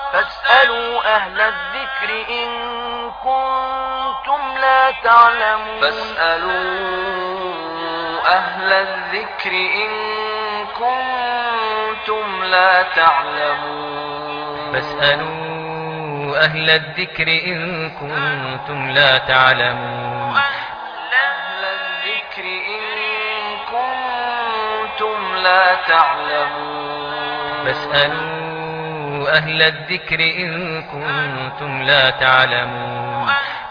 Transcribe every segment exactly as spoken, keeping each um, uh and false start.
فاسألوا أهل الذكر إن كنتم لا تعلمون فاسألوا أهل الذكر إن كنتم لا تعلمون فاسألوا أهل الذكر إن كنتم لا تعلمون أهل الذكر إن كنتم لا تعلمون فاسألوا أهل الذكر إن كنتم لا تعلمون.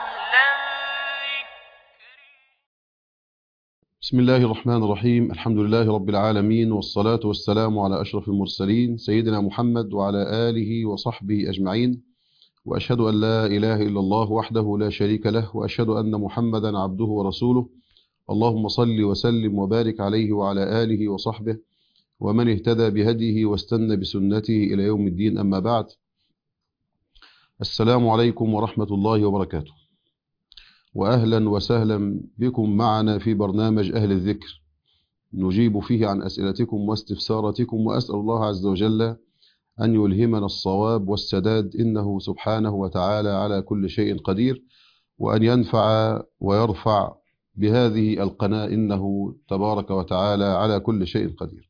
بسم الله الرحمن الرحيم. الحمد لله رب العالمين، والصلاة والسلام على أشرف المرسلين سيدنا محمد وعلى آله وصحبه أجمعين، وأشهد أن لا إله إلا الله وحده لا شريك له، وأشهد أن محمدا عبده ورسوله. اللهم صل وسلم وبارك عليه وعلى آله وصحبه ومن اهتدى بهديه واستنى بسنته إلى يوم الدين، أما بعد. السلام عليكم ورحمة الله وبركاته، وأهلا وسهلا بكم معنا في برنامج أهل الذكر، نجيب فيه عن أسئلتكم واستفساراتكم، وأسأل الله عز وجل أن يلهمنا الصواب والسداد، إنه سبحانه وتعالى على كل شيء قدير، وأن ينفع ويرفع بهذه القناة، إنه تبارك وتعالى على كل شيء قدير.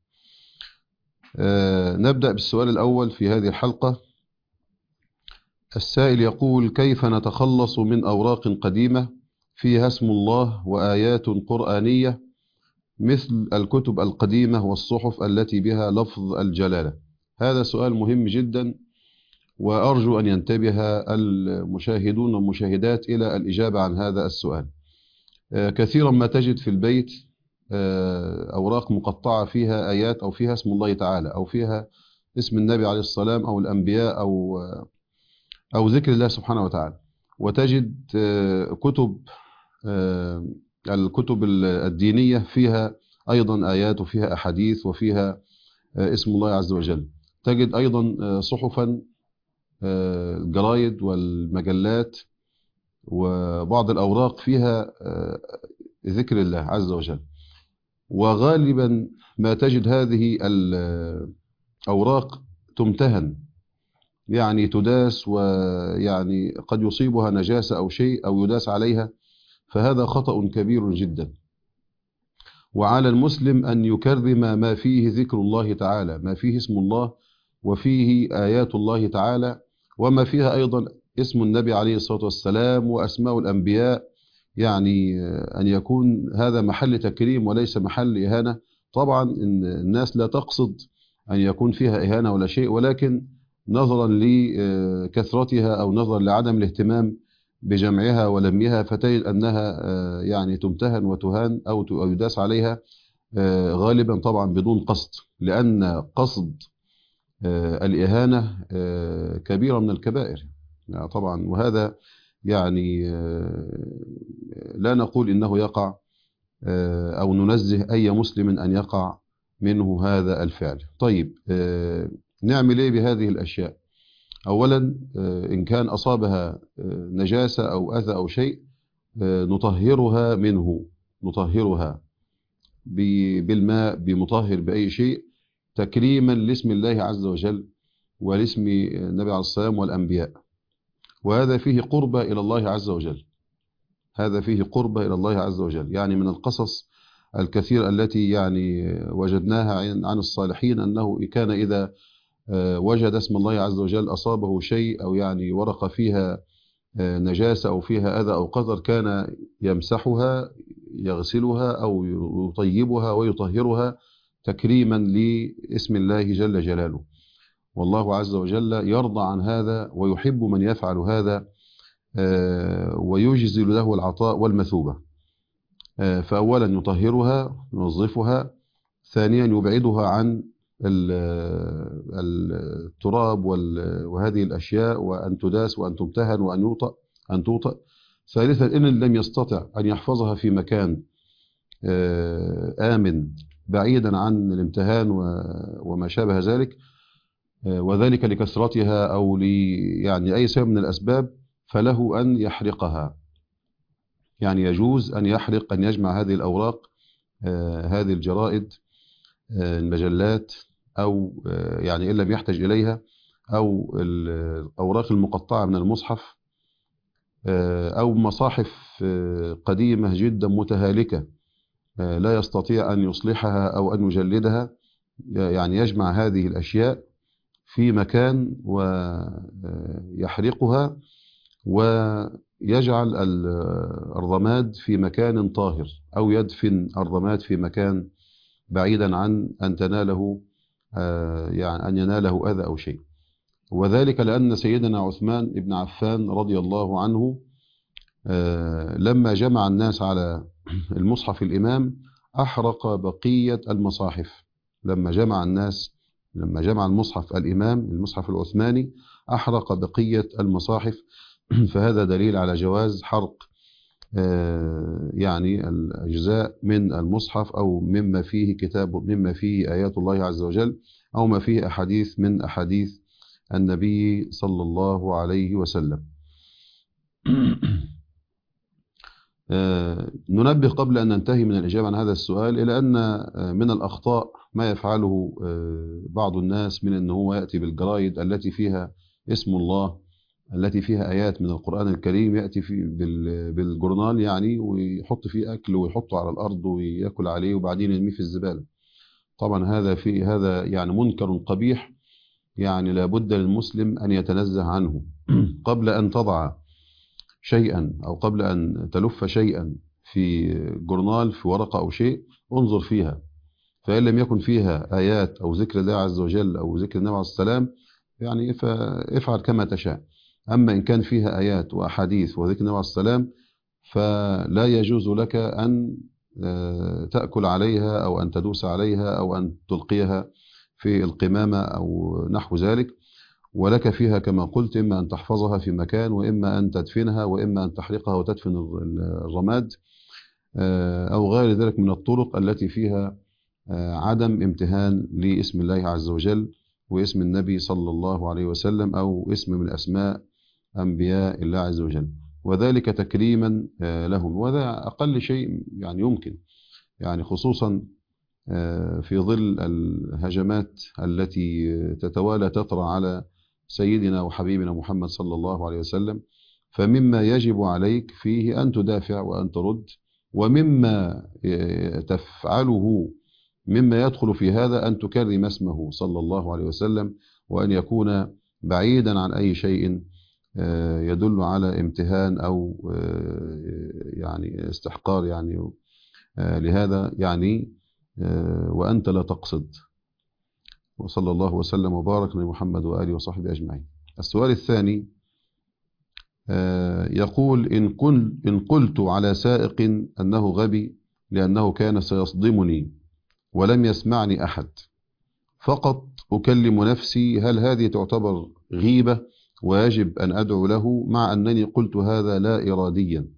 آه نبدأ بالسؤال الأول في هذه الحلقة. السائل يقول: كيف نتخلص من أوراق قديمة فيها اسم الله وآيات قرآنية مثل الكتب القديمة والصحف التي بها لفظ الجلالة؟ هذا سؤال مهم جدا، وأرجو أن ينتبه المشاهدون والمشاهدات إلى الإجابة عن هذا السؤال. كثيرا ما تجد في البيت أوراق مقطعة فيها آيات أو فيها اسم الله تعالى أو فيها اسم النبي عليه السلام أو الأنبياء أو أو ذكر الله سبحانه وتعالى، وتجد كتب الكتب الدينية فيها أيضا آيات وفيها أحاديث وفيها اسم الله عز وجل. تجد أيضا صحفا، الجرايد والمجلات وبعض الأوراق فيها ذكر الله عز وجل، وغالبا ما تجد هذه الأوراق تمتهن، يعني تداس، ويعني قد يصيبها نجاسة أو شيء أو يداس عليها، فهذا خطأ كبير جدا. وعلى المسلم أن يكرم ما فيه ذكر الله تعالى، ما فيه اسم الله وفيه آيات الله تعالى، وما فيها أيضا اسم النبي عليه الصلاة والسلام وأسماء الأنبياء، يعني أن يكون هذا محل تكريم وليس محل إهانة. طبعا إن الناس لا تقصد أن يكون فيها إهانة ولا شيء، ولكن نظرا لكثرتها أو نظرا لعدم الاهتمام بجمعها ولمها، فتجد أنها يعني تمتهن وتهان أو يداس عليها، غالبا طبعا بدون قصد، لأن قصد الإهانة كبيرة من الكبائر طبعا، وهذا يعني لا نقول إنه يقع أو ننزه أي مسلم أن يقع منه هذا الفعل. طيب، نعمل إيه بهذه الأشياء؟ أولا، إن كان أصابها نجاسة أو أذى أو شيء، نطهرها منه، نطهرها بالماء، بمطهر، بأي شيء، تكريما لاسم الله عز وجل ولاسم النبي عليه السلام والأنبياء، وهذا فيه قربة إلى الله عز وجل، هذا فيه قربة إلى الله عز وجل. يعني من القصص الكثير التي يعني وجدناها عن الصالحين أنه كان إذا وجد اسم الله عز وجل أصابه شيء أو يعني ورقة فيها نجاسة أو فيها أذى أو قذر، كان يمسحها، يغسلها أو يطيبها ويطهرها تكريما لاسم الله جل جلاله. والله عز وجل يرضى عن هذا ويحب من يفعل هذا، ويجزل له العطاء والمثوبة. فأولا يطهرها، ينظفها. ثانيا يبعدها عن التراب وهذه الأشياء، وأن تداس وأن تمتهن وأن يوطأ أن توطأ. ثالثا، إن لم يستطع أن يحفظها في مكان آمن بعيدا عن الامتهان وما شابه ذلك، وذلك لكثرتها أو يعني أي سبب من الأسباب، فله أن يحرقها. يعني يجوز أن يحرق، أن يجمع هذه الأوراق، هذه الجرائد، المجلات، أو يعني إن لم يحتج إليها، أو الأوراق المقطعة من المصحف، أو مصاحف قديمة جدا متهالكة لا يستطيع أن يصلحها أو أن يجلدها، يعني يجمع هذه الأشياء في مكان ويحرقها ويجعل الرماد في مكان طاهر، أو يدفن الرماد في مكان بعيدا عن أن تناله يعني أن يناله أذى أو شيء. وذلك لأن سيدنا عثمان بن عفان رضي الله عنه لما جمع الناس على المصحف الإمام أحرق بقية المصاحف. لما جمع الناس لما جمع المصحف الإمام المصحف العثماني أحرق بقية المصاحف. فهذا دليل على جواز حرق يعني الأجزاء من المصحف، أو مما فيه كتاب مما فيه آيات الله عز وجل، أو ما فيه أحاديث من أحاديث النبي صلى الله عليه وسلم. ننبه قبل أن ننتهي من الإجابة عن هذا السؤال إلى أن من الأخطاء ما يفعله بعض الناس من أنه هو يأتي بالجرايد التي فيها اسم الله، التي فيها آيات من القرآن الكريم، يأتي في بالجورنال يعني ويحط فيه أكل ويحطه على الأرض ويأكل عليه وبعدين يرميه في الزبالة. طبعا هذا في هذا يعني منكر قبيح، يعني لابد للمسلم أن يتنزه عنه. قبل أن تضع شيئا أو قبل أن تلف شيئا في جورنال في ورقة أو شيء انظر فيها، فإن لم يكن فيها آيات أو ذكر الله عز وجل أو ذكر النبي عليه السلام يعني فافعل كما تشاء. أما إن كان فيها آيات وأحاديث وذكر النبي عليه السلام فلا يجوز لك أن تأكل عليها أو أن تدوس عليها أو أن تلقيها في القمامة أو نحو ذلك. ولك فيها كما قلت إما أن تحفظها في مكان، وإما أن تدفنها، وإما أن تحرقها وتدفن الرماد، أو غير ذلك من الطرق التي فيها عدم امتهان لاسم الله عز وجل واسم النبي صلى الله عليه وسلم، أو اسم من أسماء أنبياء الله عز وجل، وذلك تكريما لهم. وهذا أقل شيء يعني يمكن، يعني خصوصا في ظل الهجمات التي تتوالى تطرأ على سيدنا وحبيبنا محمد صلى الله عليه وسلم. فمما يجب عليك فيه أن تدافع وأن ترد، ومما تفعله مما يدخل في هذا أن تكرم اسمه صلى الله عليه وسلم، وأن يكون بعيدا عن أي شيء يدل على امتهان أو يعني استحقار يعني لهذا يعني وأنت لا تقصد. وصلى الله وسلم وبارك على محمد وآله وصحبه أجمعين. السؤال الثاني يقول: إن, كن إن قلت على سائق أنه غبي لأنه كان سيصدمني ولم يسمعني أحد، فقط أكلم نفسي، هل هذه تعتبر غيبة ويجب أن أدعو له مع أنني قلت هذا لا إراديا؟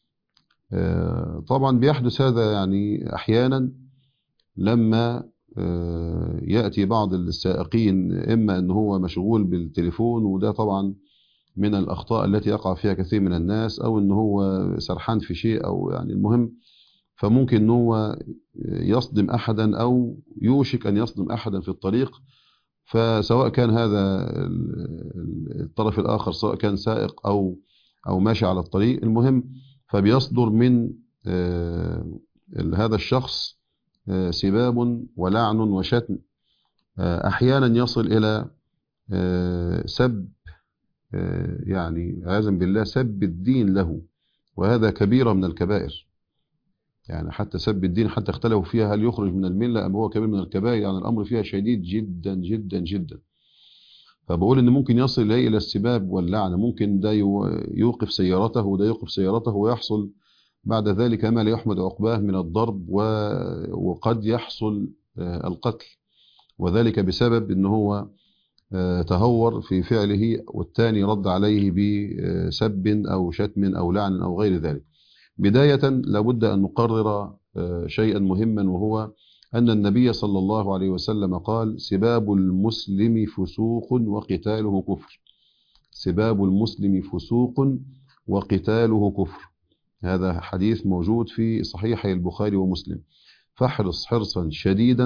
طبعا بيحدث هذا يعني أحيانا لما يأتي بعض السائقين إما أنه هو مشغول بالتليفون، وده طبعا من الأخطاء التي يقع فيها كثير من الناس، أو أنه هو سرحان في شيء، أو يعني المهم فممكن أنه هو يصدم أحدا أو يوشك أن يصدم أحدا في الطريق. فسواء كان هذا الطرف الآخر سواء كان سائق أو أو ماشي على الطريق، المهم فبيصدر من هذا الشخص سباب ولعن وشتم، أحيانا يصل إلى سب يعني عياذا بالله سب الدين له، وهذا كبيرة من الكبائر. يعني حتى سب الدين حتى اختلفوا فيها هل يخرج من الملة أم هو كبير من الكبائر، يعني الأمر فيها شديد جدا جدا جدا. فبقول إن ممكن يصل إليه إلى السباب واللعنة، ممكن ده يوقف سيارته وده يوقف سيارته، ويحصل بعد ذلك ما لا يحمد عقباه من الضرب، وقد يحصل القتل، وذلك بسبب إن هو تهور في فعله والثاني رد عليه بسب أو شتم أو لعن أو غير ذلك. بداية لابد أن نقرر شيئا مهما، وهو أن النبي صلى الله عليه وسلم قال: سباب المسلم فسوق وقتاله كفر. سباب المسلم فسوق وقتاله كفر. هذا حديث موجود في صحيحي البخاري ومسلم. فاحرص حرصا شديدا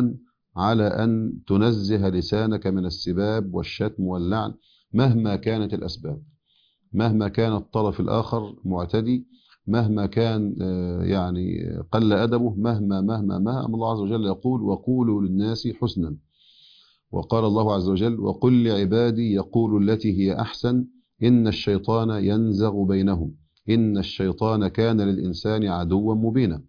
على أن تنزه لسانك من السباب والشتم واللعن مهما كانت الأسباب، مهما كان الطرف الآخر معتدي، مهما كان يعني قل أدبه، مهما مهما مهما الله عز وجل يقول وقولوا للناس حسنا. وقال الله عز وجل وقل لعبادي يقولوا التي هي أحسن إن الشيطان ينزغ بينهم إن الشيطان كان للإنسان عدوا مبينا.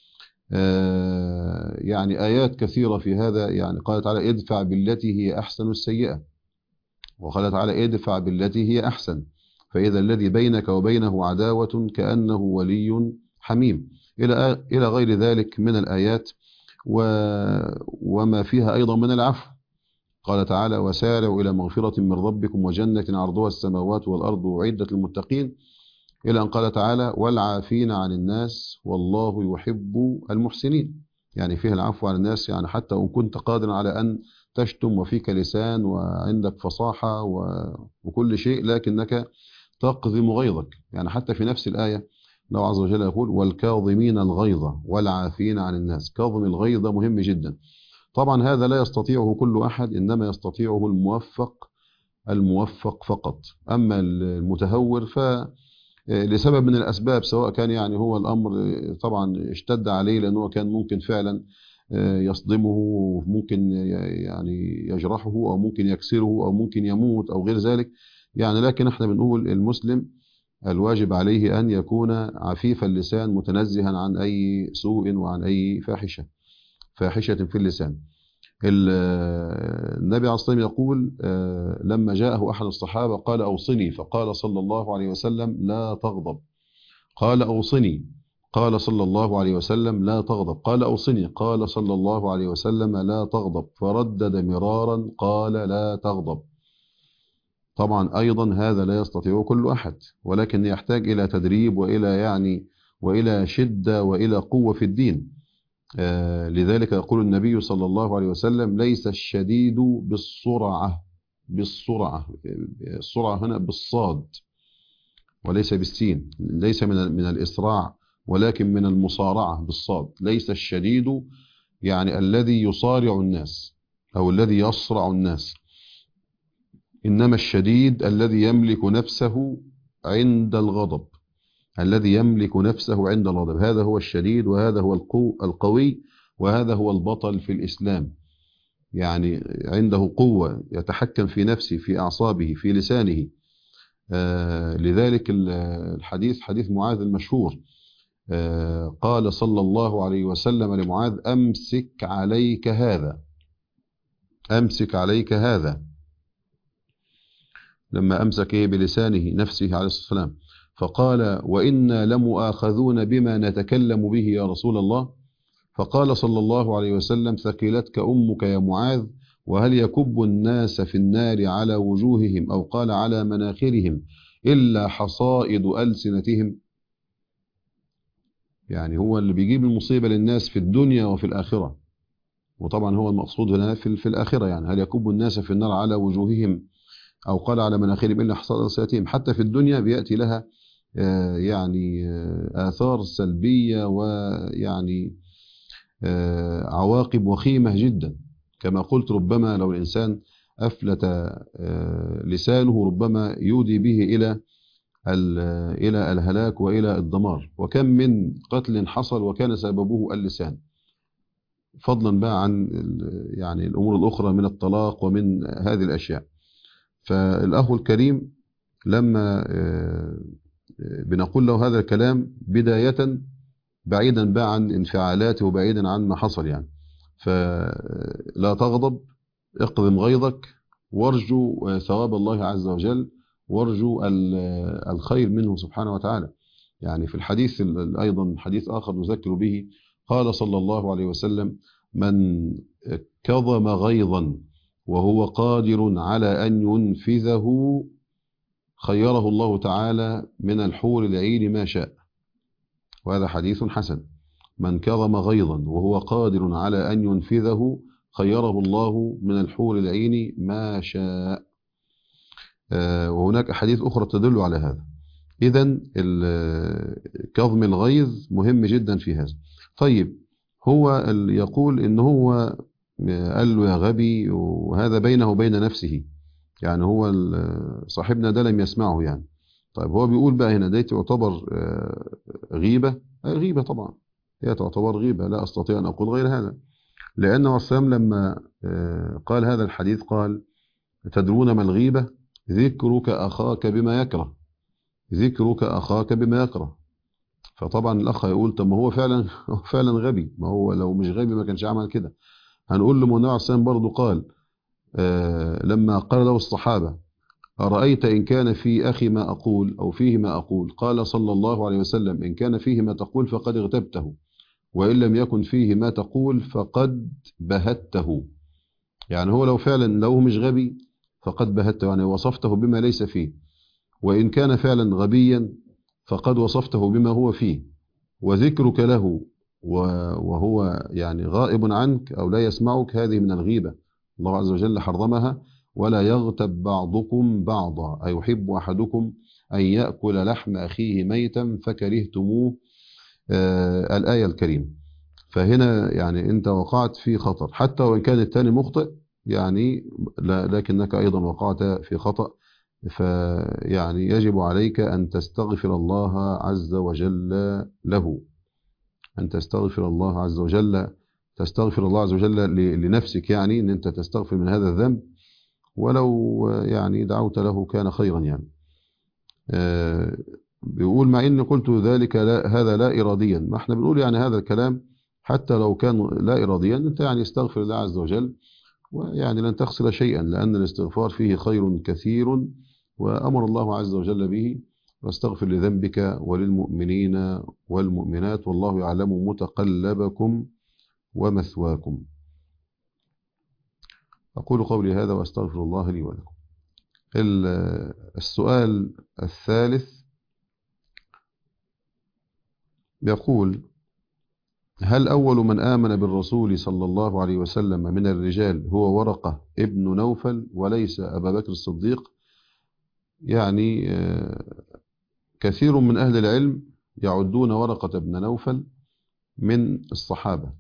يعني آيات كثيرة في هذا. يعني قال تعالى ادفع بالتي هي أحسن السيئة، وقال تعالى ادفع بالتي هي أحسن فإذا الذي بينك وبينه عداوة كأنه ولي حميم، إلى إلى غير ذلك من الآيات وما فيها أيضا من العفو. قال تعالى وسارعوا إلى مغفرة من ربكم وجنة عرضها السماوات والأرض أعدت للمتقين، إلى أن قال تعالى والعافين عن الناس والله يحب المحسنين. يعني فيها العفو عن الناس، يعني حتى وإن كنت قادرا على أن تشتم وفيك لسان وعندك فصاحة وكل شيء، لكنك تقضم غيظك. يعني حتى في نفس الآية الله عز وجل يقول والكاظمين الغيظ والعافين عن الناس. كاظم الغيظ مهم جدا. طبعا هذا لا يستطيعه كل أحد، إنما يستطيعه الموفق الموفق فقط. أما المتهور فلسبب من الأسباب، سواء كان يعني هو الأمر طبعا اشتد عليه لأنه كان ممكن فعلا يصدمه، وممكن يعني يجرحه أو ممكن يكسره أو ممكن يموت أو غير ذلك. يعني لكن احنا بنقول المسلم الواجب عليه أن يكون عفيف اللسان متنزها عن أي سوء وعن أي فاحشة فاحشة في اللسان. النبي عليه الصلاة والسلام يقول لما جاءه أحد الصحابة قال أوصني، فقال صلى الله عليه وسلم لا تغضب. قال أوصني، قال صلى الله عليه وسلم لا تغضب. قال أوصني، قال صلى الله عليه وسلم لا تغضب. فردد مرارا قال لا تغضب. طبعا أيضا هذا لا يستطيع كل أحد، ولكن يحتاج إلى تدريب وإلى يعني وإلى شدة وإلى قوة في الدين. آه لذلك يقول النبي صلى الله عليه وسلم ليس الشديد بالسرعة، بالسرعة السرعة هنا بالصاد وليس بالسين، ليس من من الإسراع ولكن من المصارعة بالصاد. ليس الشديد يعني الذي يصارع الناس أو الذي يصرع الناس، إنما الشديد الذي يملك نفسه عند الغضب، الذي يملك نفسه عند الغضب. هذا هو الشديد، وهذا هو القو القوي، وهذا هو البطل في الإسلام. يعني عنده قوة يتحكم في نفسه، في أعصابه، في لسانه. آه لذلك الحديث حديث معاذ المشهور، آه قال صلى الله عليه وسلم لمعاذ أمسك عليك هذا، أمسك عليك هذا، لما أمسك بلسانه نفسه عليه الصلاة والسلام. فقال وإنا لمؤاخذون بما نتكلم به يا رسول الله. فقال صلى الله عليه وسلم ثقلتك أمك يا معاذ، وهل يكب الناس في النار على وجوههم أو قال على مناخرهم إلا حصائد ألسنتهم. يعني هو اللي بيجيب المصيبة للناس في الدنيا وفي الآخرة، وطبعا هو المقصود هنا في, في الآخرة. يعني هل يكب الناس في النار على وجوههم أو قال على مناخرهم إلا حصائد ألسنتهم. حتى في الدنيا بيأتي لها يعني آثار سلبية ويعني عواقب وخيمة جدا. كما قلت ربما لو الإنسان أفلت لسانه ربما يودي به إلى إلى الهلاك وإلى الدمار. وكم من قتل حصل وكان سببه اللسان، فضلا بقى عن يعني الأمور الأخرى من الطلاق ومن هذه الأشياء. فالأخ الكريم لما بنقول له هذا الكلام بداية بعيدا بقى عن انفعالاته وبعيدا عن ما حصل، يعني فلا تغضب، اقضم غيظك، وارجو ثواب الله عز وجل، وارجو الخير منه سبحانه وتعالى. يعني في الحديث أيضا حديث آخر نذكر به قال صلى الله عليه وسلم من كظم غيظا وهو قادر على أن ينفذه خيره الله تعالى من الحور العين ما شاء. وهذا حديث حسن. من كظم غيظا وهو قادر على أن ينفذه خيره الله من الحور العين ما شاء. آه وهناك أحاديث أخرى تدل على هذا. إذن كظم الغيظ مهم جدا في هذا. طيب هو يقول إن هو قال له يا غبي، وهذا بينه وبين نفسه، يعني هو صاحبنا ده لم يسمعه يعني. طيب هو بيقول بقى هنا دي تعتبر غيبة؟ غيبة طبعا، هي تعتبر غيبة، لا أستطيع أن أقول غير هذا، لأن الرسول لما قال هذا الحديث قال تدرون ما الغيبة؟ ذكرك أخاك بما يكره، ذكرك أخاك بما يكره. فطبعا الأخ يقول طب ما هو فعلا هو فعلا غبي، ما هو لو مش غبي ما كانش عمل كده. هنقول له النبي عليه الصلاة والسلام برضه قال آه لما قال له الصحابة أرأيت إن كان في أخي ما أقول أو فيه ما أقول، قال صلى الله عليه وسلم إن كان فيه ما تقول فقد اغتبته، وإن لم يكن فيه ما تقول فقد بهته. يعني هو لو فعلا لو مش غبي فقد بهته، يعني وصفته بما ليس فيه، وإن كان فعلا غبيا فقد وصفته بما هو فيه، وذكرك له وهو يعني غائب عنك أو لا يسمعك هذه من الغيبة، الله عز وجل حرمها. ولا يغتب بعضكم بعضا أيحب أحدكم أن يأكل لحم أخيه ميتا فكرهتموه، آه الآية الكريمة. فهنا يعني أنت وقعت في خطر، حتى وإن كان الثاني مخطئ يعني، لكنك أيضا وقعت في خطأ. فيعني يجب عليك أن تستغفر الله عز وجل له، أن تستغفر الله عز وجل، تستغفر الله عز وجل لنفسك، يعني أن أنت تستغفر من هذا الذنب، ولو يعني دعوت له كان خيرا يعني. آه بيقول مع إن قلت ذلك لا هذا لا إراديا، ما احنا بنقول يعني هذا الكلام حتى لو كان لا إراديا، أنت يعني استغفر الله عز وجل، ويعني لن تخسر شيئا، لأن الاستغفار فيه خير كثير وأمر الله عز وجل به. واستغفر لذنبك وللمؤمنين والمؤمنات والله يعلم متقلبكم ومثواكم. أقول قولي هذا وأستغفر الله لي ولكم. السؤال الثالث يقول هل أول من آمن بالرسول صلى الله عليه وسلم من الرجال هو ورقة ابن نوفل وليس أبا بكر الصديق؟ يعني كثير من أهل العلم يعدون ورقة بن نوفل من الصحابة،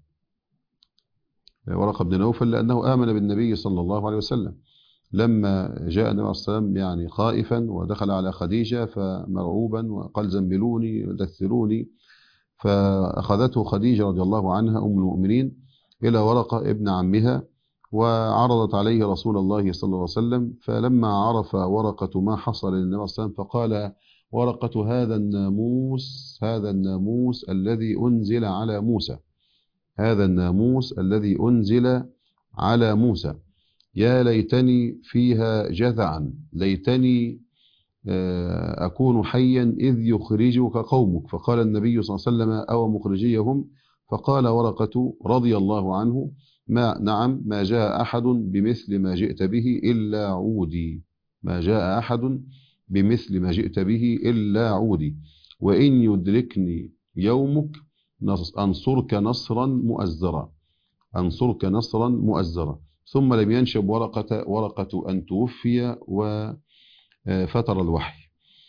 ورقة بن نوفل لأنه آمن بالنبي صلى الله عليه وسلم لما جاء النبي عليه الصلاة والسلام يعني خائفا ودخل على خديجة فمرعوبا وقال زنبلوني ودثروني، فأخذته خديجة رضي الله عنها أم المؤمنين إلى ورقة ابن عمها وعرضت عليه رسول الله صلى الله عليه وسلم. فلما عرف ورقة ما حصل للنبي عليه الصلاة والسلام فقال ورقة هذا الناموس، هذا الناموس الذي أنزل على موسى، هذا الناموس الذي أنزل على موسى، يا ليتني فيها جذعا، ليتني أكون حيا إذ يخرجك قومك. فقال النبي صلى الله عليه وسلم أو مخرجيهم؟ فقال ورقة رضي الله عنه ما نعم ما جاء أحد بمثل ما جئت به إلا عودي، ما جاء أحد بمثل ما جئت به إلا عودي، وإن يدركني يومك أنصرك نصرا مؤزرا، أنصرك نصرا مؤزرا. ثم لم ينشب ورقة ورقة أن توفي وفتر الوحي.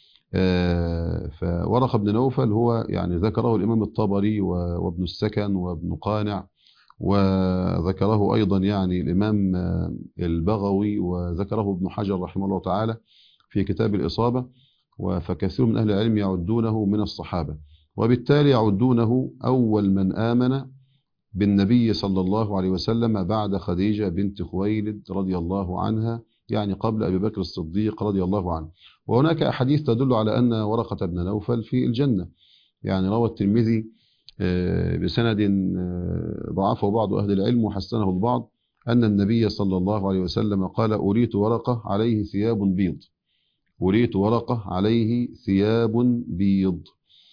فورقة بن نوفل هو يعني ذكره الإمام الطبري وابن السكن وابن قانع، وذكره أيضا يعني الإمام البغوي، وذكره ابن حجر رحمه الله تعالى في كتاب الإصابة. فكثير من أهل العلم يعدونه من الصحابة، وبالتالي يعدونه أول من آمن بالنبي صلى الله عليه وسلم بعد خديجة بنت خويلد رضي الله عنها، يعني قبل أبي بكر الصديق رضي الله عنه. وهناك أحاديث تدل على أن ورقة بن نوفل في الجنة، يعني روى الترمذي بسند ضعفه بعض أهل العلم وحسنه البعض أن النبي صلى الله عليه وسلم قال أريت ورقة عليه ثياب بيض، أريت ورقة عليه ثياب بيض.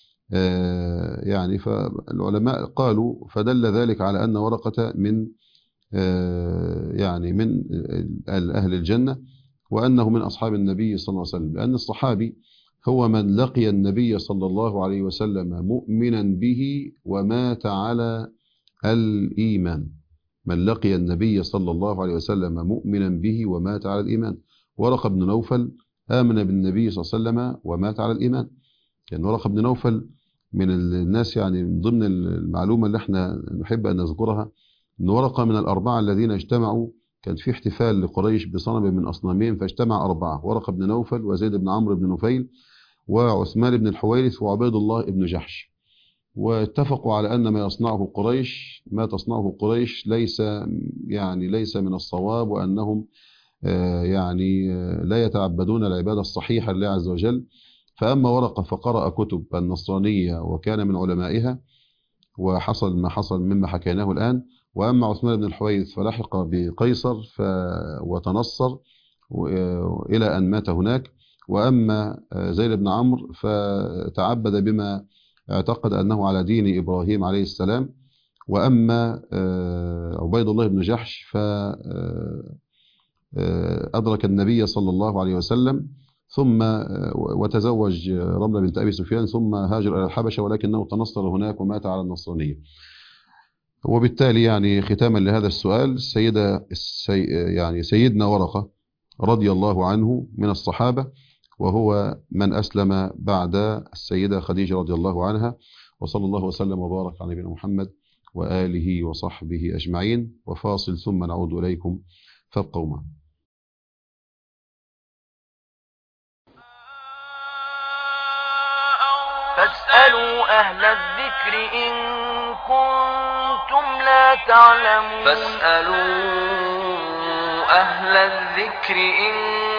يعني فالعلماء قالوا فدل ذلك على أن ورقة من يعني من أهل الجنة، وأنه من أصحاب النبي صلى الله عليه وسلم، لأن الصحابي هو من لقي النبي صلى الله عليه وسلم مؤمنا به ومات على الإيمان، من لقي النبي صلى الله عليه وسلم مؤمنا به ومات على الإيمان. ورقة بن نوفل آمن بالنبي صلى الله عليه وسلم ومات على الإيمان. يعني ورقة بن نوفل من الناس، يعني من ضمن المعلومة اللي احنا نحب أن نذكرها إن ورقة من الأربعة الذين اجتمعوا، كان في احتفال لقريش بصنم من أصنامهم، فاجتمع أربعة: ورقة بن نوفل، وزيد بن عمرو بن نفيل، وعثمان بن الحويرث، وعبيد الله بن جحش. واتفقوا على أن ما يصنعه قريش ما تصنعه قريش ليس يعني ليس من الصواب، وأنهم يعني لا يتعبدون العبادة الصحيحة لله عز وجل. فأما ورقة فقرأ كتب النصرانية وكان من علمائها، وحصل ما حصل مما حكيناه الآن. وأما عثمان بن الحويرث فلحق بقيصر ف... وتنصر إلى أن مات هناك. وأما زيد بن عمرو فتعبد بما اعتقد أنه على دين إبراهيم عليه السلام. وأما عبيد الله بن جحش فأدرك النبي صلى الله عليه وسلم، ثم وتزوج رملة بنت أبي سفيان، ثم هاجر إلى الحبشة، ولكنه تنصر هناك ومات على النصرانية. وبالتالي يعني ختاما لهذا السؤال، السيدة السي يعني سيدنا ورقة رضي الله عنه من الصحابة، وهو من أسلم بعد السيدة خديجة رضي الله عنها. وصلى الله وسلم وبارك على نبينا محمد وآله وصحبه أجمعين. وفاصل ثم نعود إليكم، فابقوا معنا. فاسألوا أهل الذكر إن كنتم لا تعلمون فاسألوا أهل الذكر إن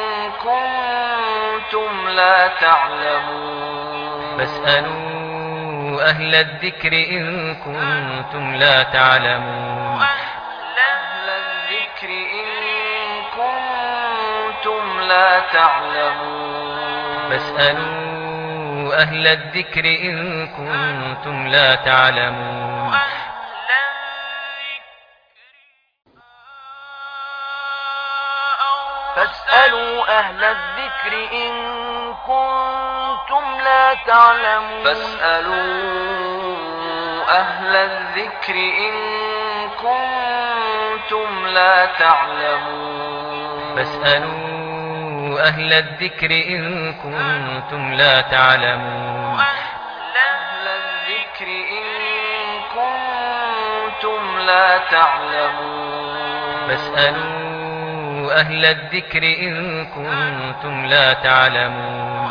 كنتم لا تعلمون فاسألوا أهل الذكر إن كنتم لا تعلمون أهل الذكر إن كنتم لا تعلمون فاسألوا أهل الذكر إن كنتم لا تعلمون فاسألوا أهل الذكر إن كنتم لا تعلمون فاسألوا أهل الذكر إن كنتم لا تعلمون فاسألوا أهل الذكر إن كنتم لا تعلمون أهل الذكر إن كنتم لا تعلمون فاسألوا أهل الذكر إن كنتم لا تعلمون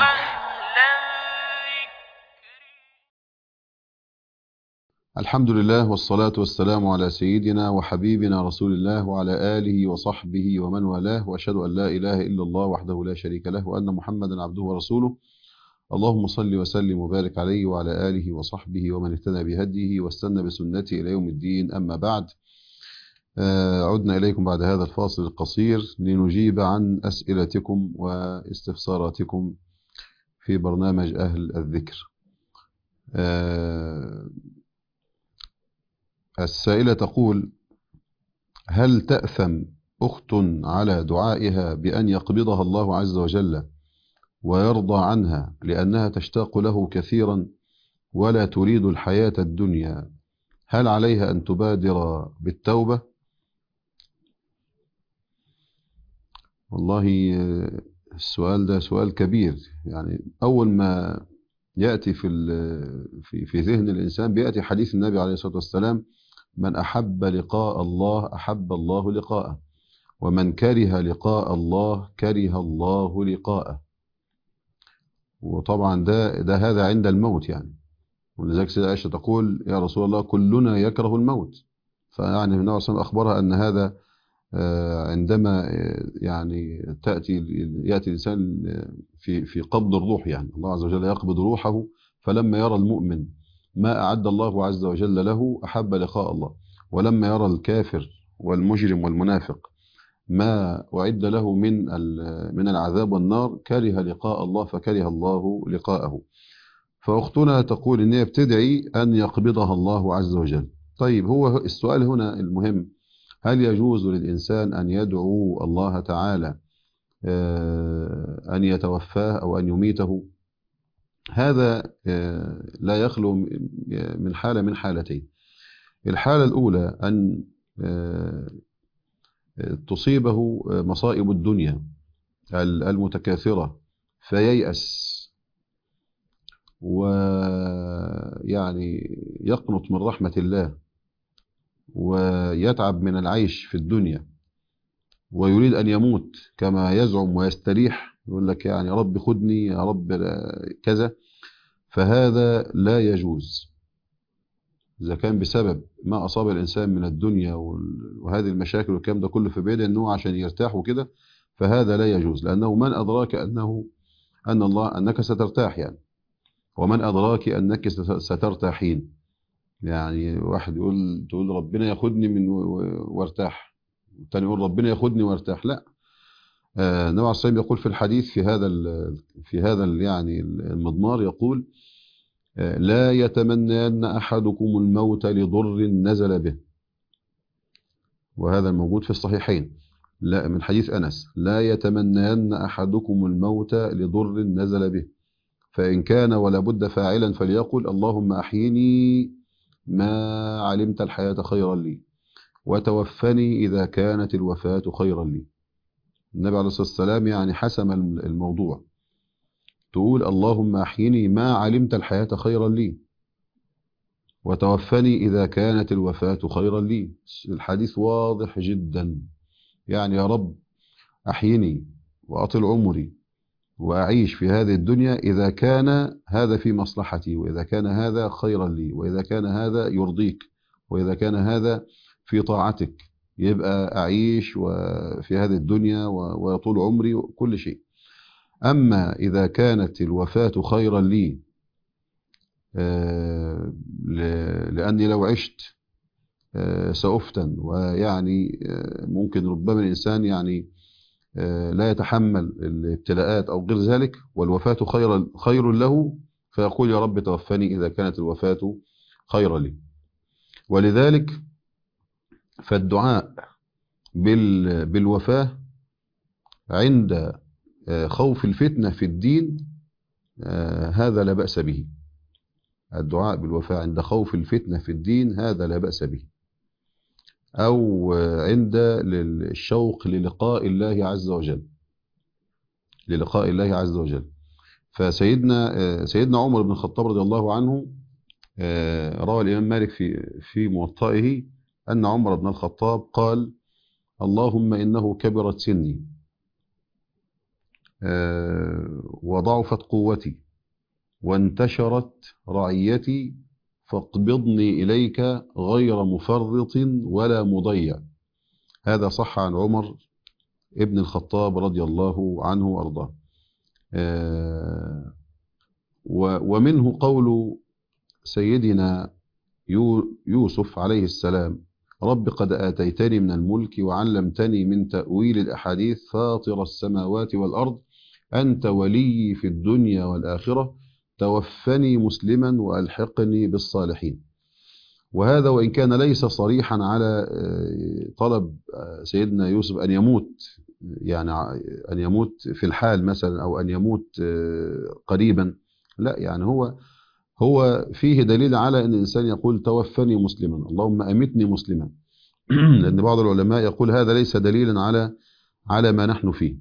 الحمد لله، والصلاة والسلام على سيدنا وحبيبنا رسول الله وعلى آله وصحبه ومن والاه، وأشهد أن لا إله إلا الله وحده لا شريك له، وأن محمدا عبده ورسوله. اللهم صل وسلم وبارك عليه وعلى آله وصحبه ومن اهتدى بهديه واستنى بسنته إلى يوم الدين. أما بعد، عدنا إليكم بعد هذا الفاصل القصير لنجيب عن أسئلتكم واستفساراتكم في برنامج أهل الذكر. السائلة تقول: هل تأثم أخت على دعائها بأن يقبضها الله عز وجل ويرضى عنها لأنها تشتاق له كثيرا ولا تريد الحياة الدنيا؟ هل عليها أن تبادر بالتوبة؟ والله السؤال ده سؤال كبير. يعني أول ما يأتي في في في ذهن الإنسان بيأتي حديث النبي عليه الصلاة والسلام: من أحب لقاء الله أحب الله لقاءه، ومن كره لقاء الله كره الله لقاءه. وطبعا ده ده هذا عند الموت يعني. ولذلك سيدة عائشة تقول: يا رسول الله كلنا يكره الموت. فيعني النبي صلى الله عليه وسلم أخبرها أن هذا عندما يعني تأتي يأتي الإنسان في في قبض الروح، يعني الله عز وجل يقبض روحه، فلما يرى المؤمن ما أعد الله عز وجل له أحب لقاء الله، ولما يرى الكافر والمجرم والمنافق ما أعد له من من العذاب والنار كره لقاء الله فكره الله لقاءه. فأختنا تقول إن هي بتدعي أن يقبضها الله عز وجل. طيب، هو السؤال هنا المهم: هل يجوز للإنسان أن يدعو الله تعالى أن يتوفاه أو أن يميته؟ هذا لا يخلو من حالة من حالتين. الحالة الأولى أن تصيبه مصائب الدنيا المتكاثرة فييأس ويعني يقنط من رحمة الله، ويتعب من العيش في الدنيا ويريد أن يموت كما يزعم ويستريح، يقول لك يعني يا رب خدني يا رب كذا، فهذا لا يجوز. إذا كان بسبب ما أصاب الإنسان من الدنيا وهذه المشاكل والكلام ده كله في بيده أنه عشان يرتاح وكده، فهذا لا يجوز، لأنه من أدراك أنه أن الله أنك سترتاح يعني، ومن أدراك أنك سترتاحين. يعني واحد يقول تقول ربنا ياخدني من وارتاح، الثاني يقول ربنا ياخدني وارتاح، لا. آه، النبي عليه الصلاة والسلام يقول في الحديث في هذا في هذا يعني المضمار، يقول آه لا يتمنين أحدكم الموت لضر نزل به، وهذا الموجود في الصحيحين، لا من حديث أنس، لا يتمنين أحدكم الموت لضر نزل به، فإن كان ولا بد فاعلا فليقل اللهم أحيني ما علمت الحياة خيرا لي، وتوفني إذا كانت الوفاة خيرا لي. النبي عليه الصلاة والسلام يعني حسم الموضوع، تقول اللهم أحيني ما علمت الحياة خيرا لي، وتوفني إذا كانت الوفاة خيرا لي. الحديث واضح جدا، يعني يا رب أحيني وأطل عمري وأعيش في هذه الدنيا إذا كان هذا في مصلحتي، وإذا كان هذا خيرا لي، وإذا كان هذا يرضيك، وإذا كان هذا في طاعتك، يبقى أعيش في هذه الدنيا ويطول عمري وكل شيء. أما إذا كانت الوفاة خيرا لي، لأني لو عشت سأفتن، ويعني ممكن ربما الإنسان يعني لا يتحمل الابتلاءات أو غير ذلك، والوفاة خير خير له، فيقول يا رب توفني إذا كانت الوفاة خيرا لي. ولذلك فالدعاء بالوفاة عند خوف الفتنة في الدين هذا لا بأس به. الدعاء بالوفاة عند خوف الفتنة في الدين هذا لا بأس به، أو عند الشوق للقاء الله عز وجل، للقاء الله عز وجل. فسيدنا سيدنا عمر بن الخطاب رضي الله عنه روى الإمام مالك في في موطئه أن عمر بن الخطاب قال اللهم إنه كبرت سني وضعفت قوتي وانتشرت رعيتي، فاقبضني إليك غير مفرط ولا مضيع. هذا صح عن عمر ابن الخطاب رضي الله عنه وأرضاه. ومنه قول سيدنا يوسف عليه السلام رب قد آتيتني من الملك وعلمتني من تأويل الأحاديث فاطر السماوات والأرض أنت ولي في الدنيا والآخرة توفني مسلما وألحقني بالصالحين. وهذا وإن كان ليس صريحا على طلب سيدنا يوسف أن يموت، يعني أن يموت في الحال مثلا أو أن يموت قريبا، لا، يعني هو هو فيه دليل على أن الإنسان يقول توفني مسلما اللهم أمتني مسلما لأن بعض العلماء يقول هذا ليس دليلا على على ما نحن فيه.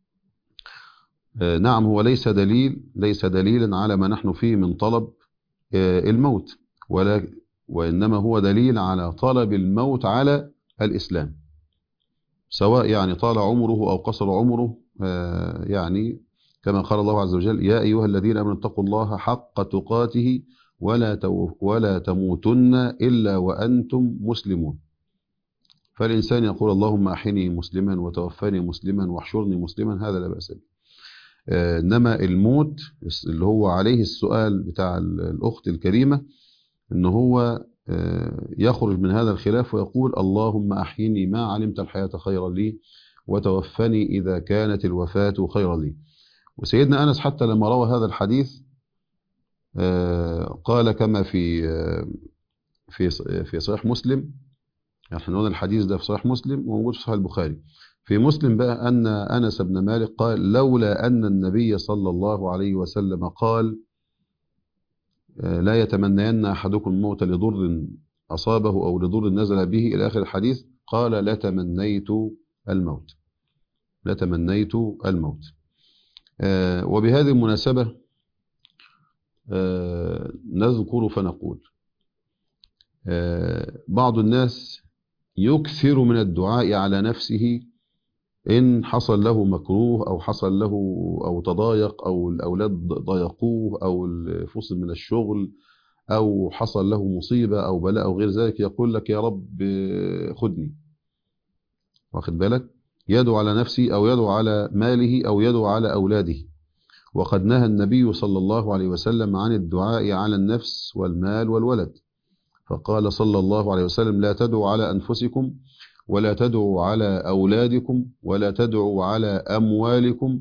نعم، هو ليس دليل ليس دليلا على ما نحن فيه من طلب الموت، ولا وإنما هو دليل على طلب الموت على الإسلام، سواء يعني طال عمره أو قصر عمره، يعني كما قال الله عز وجل يا أيها الذين آمنوا اتقوا الله حق تقاته ولا ولا تموتن إلا وأنتم مسلمون. فالإنسان يقول اللهم أحيني مسلما وتوفني مسلما واحشرني مسلما، هذا لا بأس به. إنما الموت اللي هو عليه السؤال بتاع الأخت الكريمة، إن هو يخرج من هذا الخلاف ويقول اللهم أحيني ما علمت الحياة خيرا لي وتوفني إذا كانت الوفاة خيرا لي. وسيدنا أنس حتى لما روى هذا الحديث قال كما في في في صحيح مسلم، احنا قلنا الحديث ده في صحيح مسلم وموجود في صحيح البخاري. في مسلم بقى أن أنس بن مالك قال لولا أن النبي صلى الله عليه وسلم قال لا يتمنين أحدكم الموت لضر أصابه أو لضر نزل به إلى آخر الحديث، قال لتمنيت الموت لتمنيت الموت. وبهذه المناسبة نذكر فنقول بعض الناس يكثر من الدعاء على نفسه إن حصل له مكروه أو حصل له أو تضايق أو الأولاد ضايقوه أو فصل من الشغل أو حصل له مصيبة أو بلاء أو غير ذلك، يقول لك يا رب خدني، واخد بالك، يدعو على نفسه أو يدعو على ماله أو يدعو على أولاده. وقد نهى النبي صلى الله عليه وسلم عن الدعاء على النفس والمال والولد، فقال صلى الله عليه وسلم لا تدعوا على أنفسكم ولا تدعوا على أولادكم ولا تدعوا على أموالكم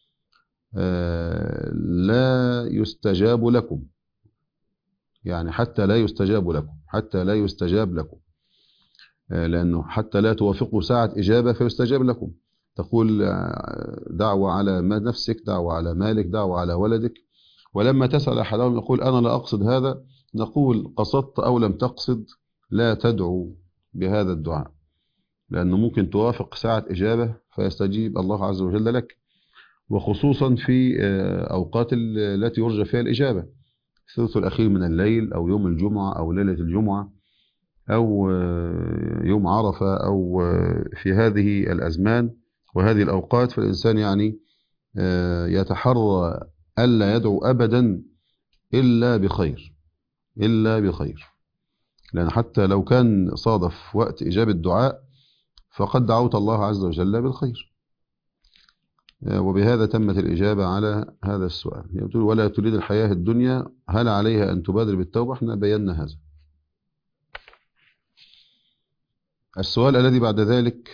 لا يستجاب لكم، يعني حتى لا يستجاب لكم، حتى لا يستجاب لكم، لأنه حتى لا توافقوا ساعة إجابة فيستجاب لكم. تقول دعوة على نفسك، دعوة على مالك، دعوة على ولدك، ولما تسأل أحدهم يقول أنا لا أقصد هذا، نقول قصدت أو لم تقصد لا تدعو بهذا الدعاء، لأنه ممكن توافق ساعة إجابة فيستجيب الله عز وجل لك، وخصوصا في أوقات التي يرجى فيها الإجابة، الثلث الأخير من الليل أو يوم الجمعة أو ليلة الجمعة أو يوم عرفة أو في هذه الأزمان وهذه الأوقات، فالإنسان يعني يتحرى ألا يدعو أبدا إلا بخير، إلا بخير، لأن حتى لو كان صادف وقت إجابة الدعاء فقد دعوت الله عز وجل بالخير. وبهذا تمت الإجابة على هذا السؤال. يقول ولا تريد الحياة الدنيا هل عليها أن تبادر بالتوبة؟ احنا بينا هذا. السؤال الذي بعد ذلك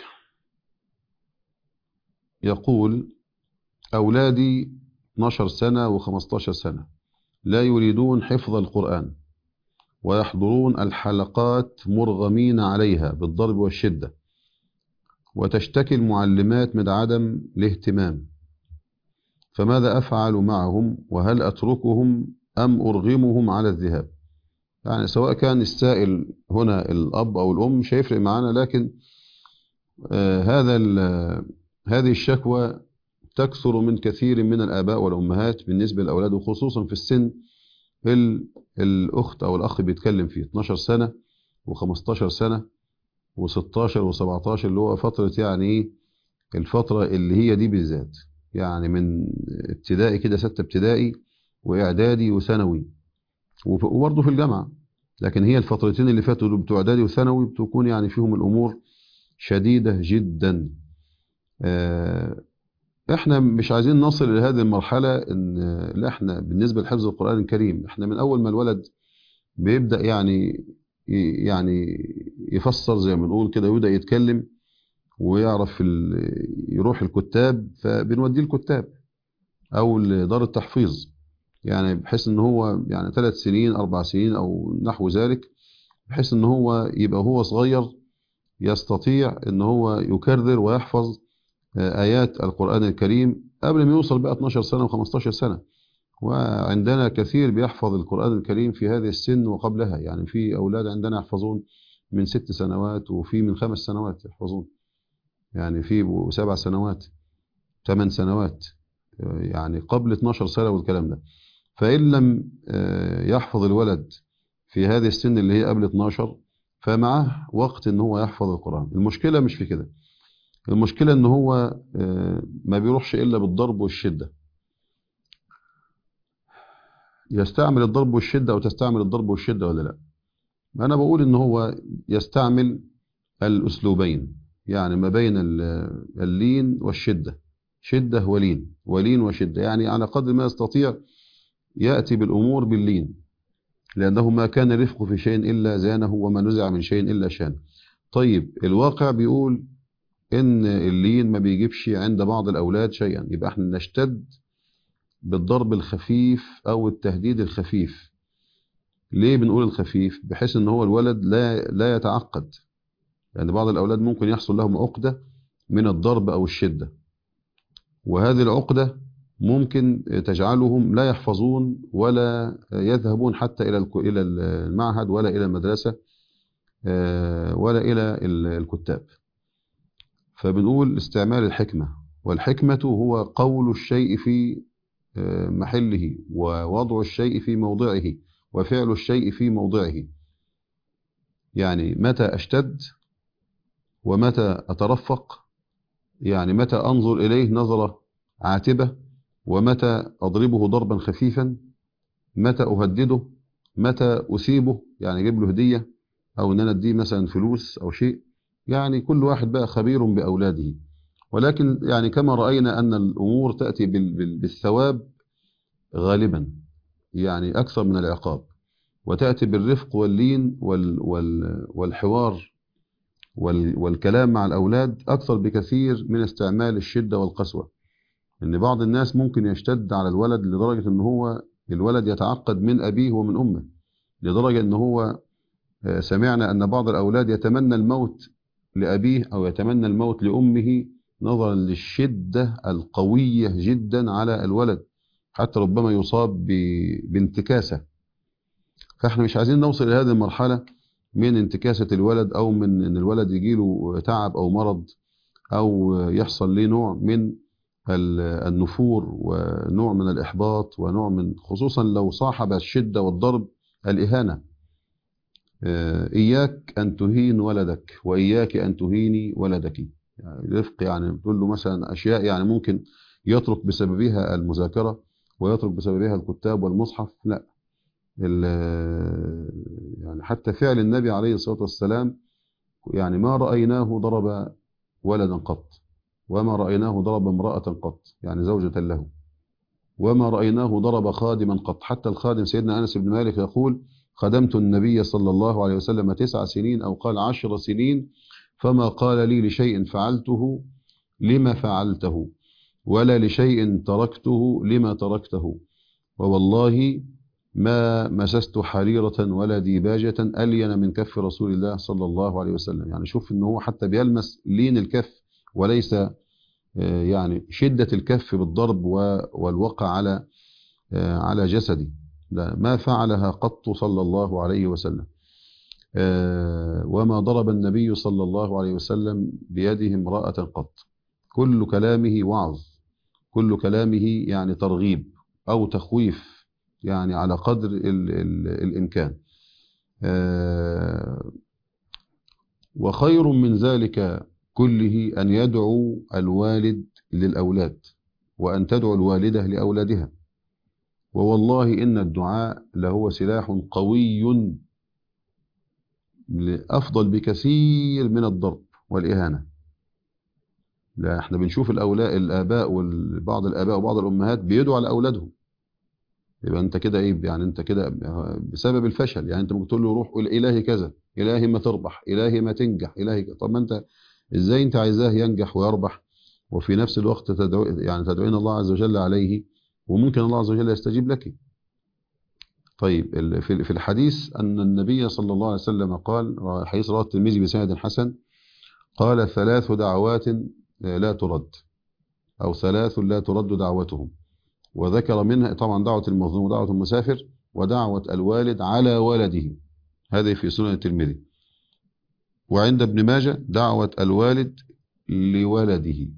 يقول أولادي اثناشر سنة وخمستاشر سنة لا يريدون حفظ القرآن ويحضرون الحلقات مرغمين عليها بالضرب والشدة، وتشتكي المعلمات من عدم الاهتمام، فماذا أفعل معهم؟ وهل أتركهم أم أرغمهم على الذهاب؟ يعني سواء كان السائل هنا الأب أو الأم مش هيفرق معنا، لكن آه هذا هذه الشكوى تكثر من كثير من الآباء والأمهات بالنسبة للأولاد، وخصوصا في السن الأخت أو الأخ بيتكلم فيه اثناشر سنة وخمستاشر سنة وستاشر وسبعتاشر، اللي هو فترة يعني الفترة اللي هي دي بالذات، يعني من ابتدائي كده ستة ابتدائي وإعدادي وثانوي وبرضه في الجامعة، لكن هي الفترتين اللي فاتوا بتوع إعدادي وثانوي بتكون يعني فيهم الأمور شديدة جدا. احنا مش عايزين نصل لهذه المرحلة ان احنا بالنسبة لحفظ القرآن الكريم احنا من اول ما الولد بيبدأ يعني يعني يفسر زي ما بنقول كده ويبدأ يتكلم ويعرف يروح الكتاب، فبنوديه الكتاب او لدار التحفيظ، يعني بحيث ان هو يعني ثلاث سنين اربع سنين او نحو ذلك، بحيث ان هو يبقى هو صغير يستطيع ان هو يكرر ويحفظ آيات القرآن الكريم قبل ما يوصل بقى اثناشر سنة وخمستاشر سنة. وعندنا كثير بيحفظ القرآن الكريم في هذه السن وقبلها، يعني في أولاد عندنا يحفظون من ست سنوات وفي من خمس سنوات يحفظون، يعني في سبع سنوات ثمان سنوات، يعني قبل اثناشر سنة والكلام ده. فإن لم يحفظ الولد في هذه السن اللي هي قبل اثناشر فمعه وقت ان هو يحفظ القرآن. المشكلة مش في كده، المشكلة ان هو ما بيروحش الا بالضرب والشدة. يستعمل الضرب والشدة او تستعمل الضرب والشدة ولا لا؟ انا بقول ان هو يستعمل الاسلوبين، يعني ما بين اللين والشدة، شدة ولين، ولين وشدة، يعني على قدر ما يستطيع يأتي بالامور باللين، لانه ما كان رفق في شيء الا زانه وما نزع من شيء الا شان. طيب الواقع بيقول ان اللين ما بيجيبش عند بعض الاولاد شيئا، يبقى احنا نشتد بالضرب الخفيف او التهديد الخفيف. ليه بنقول الخفيف؟ بحيث ان هو الولد لا لا يتعقد، لان يعني بعض الاولاد ممكن يحصل لهم عقدة من الضرب او الشدة، وهذه العقدة ممكن تجعلهم لا يحفظون ولا يذهبون حتى الى الى المعهد ولا الى المدرسة ولا الى الكتاب. فبنقول استعمال الحكمة، والحكمة هو قول الشيء في محله ووضع الشيء في موضعه وفعل الشيء في موضعه. يعني متى أشتد ومتى أترفق، يعني متى أنظر إليه نظرة عاتبة ومتى أضربه ضربا خفيفا، متى أهدده، متى أسيبه يعني أجيب له هدية أو أن أنا أديه مثلا فلوس أو شيء. يعني كل واحد بقى خبير بأولاده، ولكن يعني كما رأينا أن الأمور تأتي بالثواب غالبا يعني أكثر من العقاب، وتأتي بالرفق واللين وال وال والحوار وال والكلام مع الأولاد أكثر بكثير من استعمال الشدة والقسوة. إن بعض الناس ممكن يشتد على الولد لدرجة إن هو الولد يتعقد من أبيه ومن أمه، لدرجة إن هو سمعنا أن بعض الأولاد يتمنى الموت لأبيه أو يتمنى الموت لأمه نظرا للشدة القوية جدا على الولد، حتى ربما يصاب بانتكاسة. فاحنا مش عايزين نوصل إلى هذه المرحلة من انتكاسة الولد، أو من أن الولد يجيله تعب أو مرض، أو يحصل له نوع من النفور ونوع من الإحباط ونوع من، خصوصا لو صاحب الشدة والضرب الإهانة. إياك أن تهين ولدك وإياك أن تهيني ولدك. يعني رفق، يعني بتقول له مثلا أشياء يعني ممكن يترك بسببها المذاكرة ويترك بسببها الكتاب والمصحف، لا. يعني حتى فعل النبي عليه الصلاة والسلام يعني ما رأيناه ضرب ولدا قط، وما رأيناه ضرب امرأة قط يعني زوجة له، وما رأيناه ضرب خادما قط. حتى الخادم سيدنا أنس بن مالك يقول: خدمت النبي صلى الله عليه وسلم تسع سنين أو قال عشر سنين، فما قال لي لشيء فعلته لما فعلته، ولا لشيء تركته لما تركته، ووالله ما مسست حريرة ولا ديباجة ألين من كف رسول الله صلى الله عليه وسلم. يعني شوف إنه هو حتى بيلمس لين الكف وليس يعني شدة الكف بالضرب والوقع على على جسدي، لا، ما فعلها قط صلى الله عليه وسلم. وما ضرب النبي صلى الله عليه وسلم بيده امرأة قط. كل كلامه وعظ، كل كلامه يعني ترغيب أو تخويف، يعني على قدر ال ال الإمكان. وخير من ذلك كله أن يدعو الوالد للأولاد، وأن تدعو الوالدة لأولادها. ووالله إن الدعاء لهو سلاح قوي أفضل بكثير من الضرب والإهانة. لا، احنا بنشوف الأولاء الآباء وبعض الآباء وبعض الأمهات بيدعوا على أولادهم. يبقى أنت كده إيه؟ يعني أنت كده بسبب الفشل. يعني أنت ممكن تقول له روح قول إلهي كذا، إلهي ما تربح، إلهي ما تنجح، إلهي كذا. طب ما أنت إزاي أنت عايزاه ينجح ويربح وفي نفس الوقت تدعو يعني تدعين الله عز وجل عليه، وممكن الله عز وجل يستجيب لك. طيب في الحديث أن النبي صلى الله عليه وسلم قال، حديث رواه الترمذي بسند حسن، قال: ثلاث دعوات لا ترد، أو ثلاث لا ترد دعوتهم. وذكر منها طبعا دعوة المظلوم ودعوة المسافر ودعوة الوالد على ولده، هذه في سنن الترمذي. وعند ابن ماجه دعوة الوالد لولده.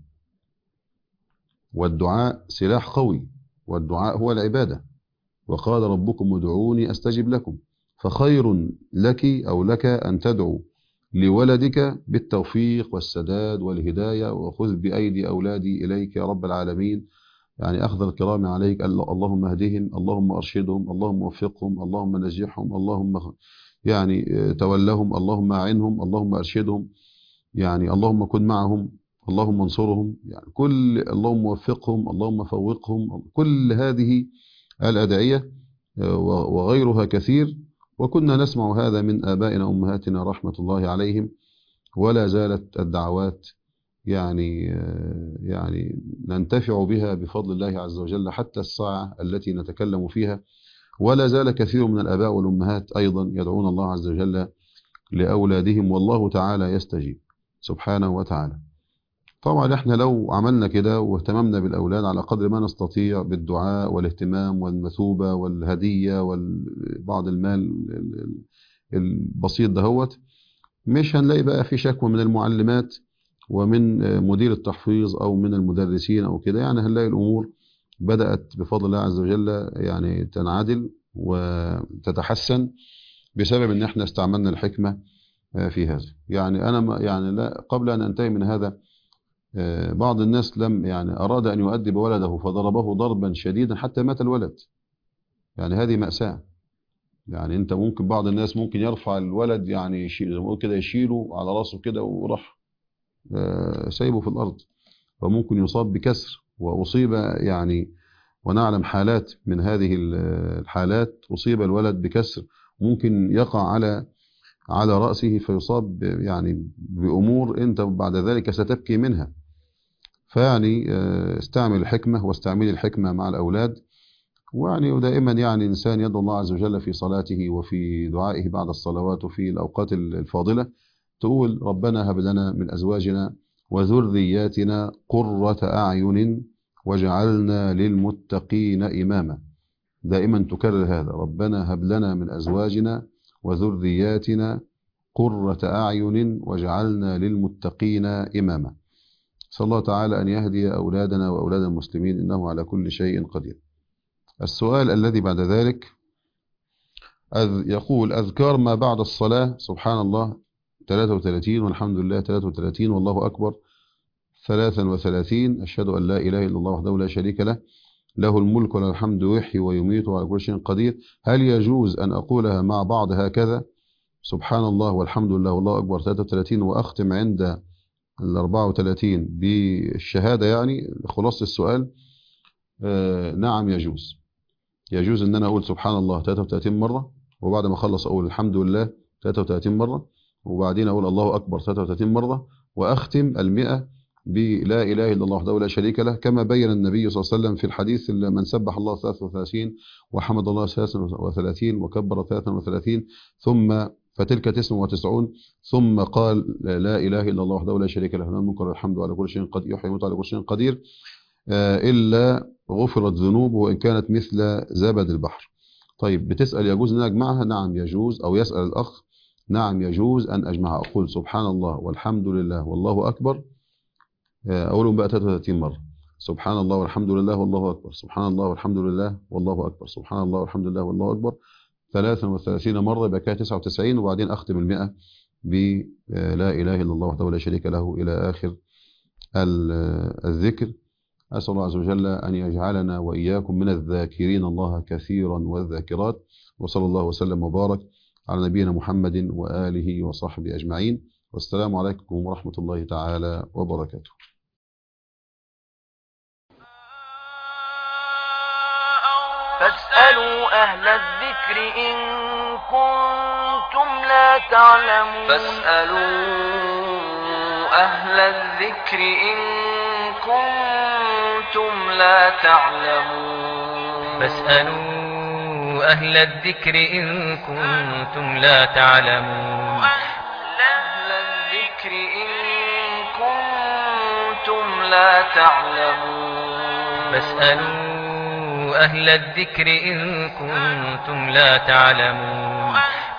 والدعاء سلاح قوي، والدعاء هو العبادة. وقال: ربكم ادعوني أستجب لكم. فخير لك أو لك أن تدعو لولدك بالتوفيق والسداد والهداية، وخذ بأيدي أولادي إليك يا رب العالمين، يعني أخذ الكرام عليك، اللهم اهدهم، اللهم أرشدهم، اللهم وفقهم، اللهم نجحهم، اللهم يعني تولهم، اللهم أعنهم، اللهم أرشدهم، يعني اللهم كن معهم، اللهم انصرهم، يعني كل اللهم وفقهم، اللهم فوقهم، كل هذه الأدعية وغيرها كثير. وكنا نسمع هذا من آبائنا وأمهاتنا رحمة الله عليهم، ولا زالت الدعوات يعني يعني ننتفع بها بفضل الله عز وجل حتى الساعة التي نتكلم فيها. ولا زال كثير من الآباء والأمهات أيضا يدعون الله عز وجل لأولادهم، والله تعالى يستجيب سبحانه وتعالى. طبعا احنا لو عملنا كده واهتممنا بالأولاد على قدر ما نستطيع بالدعاء والاهتمام والمثوبة والهدية وبعض المال البسيط دهوت، مش هنلاقي بقى في شكوى من المعلمات ومن مدير التحفيظ أو من المدرسين أو كده. يعني هنلاقي الأمور بدأت بفضل الله عز وجل يعني تنعدل وتتحسن بسبب ان احنا استعملنا الحكمة في هذا. يعني أنا يعني لا قبل أن أنتهي من هذا، بعض الناس لم يعني أراد أن يؤدب ولده فضربه ضربا شديدا حتى مات الولد. يعني هذه مأساة. يعني أنت ممكن بعض الناس ممكن يرفع الولد يعني يشيل كده، يشيله على راسه كده وراح سايبه في الأرض، فممكن يصاب بكسر. وأصيب يعني، ونعلم حالات من هذه الحالات، أصيب الولد بكسر ممكن يقع على على رأسه فيصاب يعني بأمور أنت بعد ذلك ستبكي منها. فيعني استعمل الحكمة واستعمل الحكمة مع الأولاد. ويعني ودائما يعني إنسان يدعو الله عز وجل في صلاته وفي دعائه بعد الصلوات وفي الأوقات الفاضلة، تقول ربنا هب لنا من أزواجنا وذرياتنا قرة أعين وجعلنا للمتقين إماما. دائما تكرر هذا، ربنا هب لنا من أزواجنا وذرياتنا قرة أعين وجعلنا للمتقين إماما. صلى الله تعالى أن يهدي أولادنا وأولاد المسلمين، إنه على كل شيء قدير. السؤال الذي بعد ذلك أذ يقول أذكار ما بعد الصلاة: سبحان الله ثلاثة وثلاثين، والحمد لله ثلاثة وثلاثين، والله أكبر ثلاثة وثلاثين، أشهد أن لا إله إلا الله وحده لا شريك له، له الملك وله الحمد يحيي ويميت وعلى كل شيء قدير. هل يجوز أن أقولها مع بعض هكذا: سبحان الله والحمد لله والله أكبر ثلاثة وثلاثين، وأختم عند ال أربعة وثلاثين بالشهادة؟ يعني خلاصة السؤال آه نعم يجوز. يجوز أن أنا أقول سبحان الله ثلاثة وثلاثين مرة، وبعد ما أخلص أقول الحمد لله ثلاثة وثلاثين مرة، وبعدين أقول الله أكبر ثلاثة وثلاثين مرة، وأختم المئة بلا إله إلا الله وحده لا شريك له، كما بين النبي صلى الله عليه وسلم في الحديث: من سبح الله ثلاثة وثلاثين وحمد الله ثلاثة وثلاثين وكبر ثلاثة وثلاثين ثم فتلك تسع وتسعون، ثم قال لا إله إلا الله وحده لا شريك له، له الملك وله الحمد على كل شيء قدير، يحيي ويميت على كل شيء قدير، إلا غفرت ذنوبه وإن كانت مثل زبد البحر. طيب بتسأل يجوز أن أجمعها؟ نعم يجوز. أو يسأل الأخ: نعم يجوز أن أجمعها، أقول سبحان الله والحمد لله والله أكبر، أقولهم بقى ثلاثة وثلاثين مرة: سبحان الله والحمد لله والله أكبر، سبحان الله والحمد لله والله أكبر، سبحان الله والحمد لله والله أكبر، ثلاثة وثلاثين مرة، يبقى كده تسعة وتسعين، وبعدين أختم المئة بلا إله إلا الله وحده لا شريك له إلى آخر الذكر. أسأل الله عز وجل أن يجعلنا وإياكم من الذاكرين الله كثيرا والذاكرات. وصلى الله وسلم وبارك على نبينا محمد وآله وصحبه أجمعين، والسلام عليكم ورحمة الله تعالى وبركاته. فاسألوا أهل الذكر إن كنتم لا تعلمون فاسألوا أهل الذكر إن كنتم لا تعلمون فاسألوا أهل الذكر إن كنتم لا تعلمون أهل الذكر إن كنتم لا تعلمون فاسألوا أهل الذكر إن كنتم لا تعلمون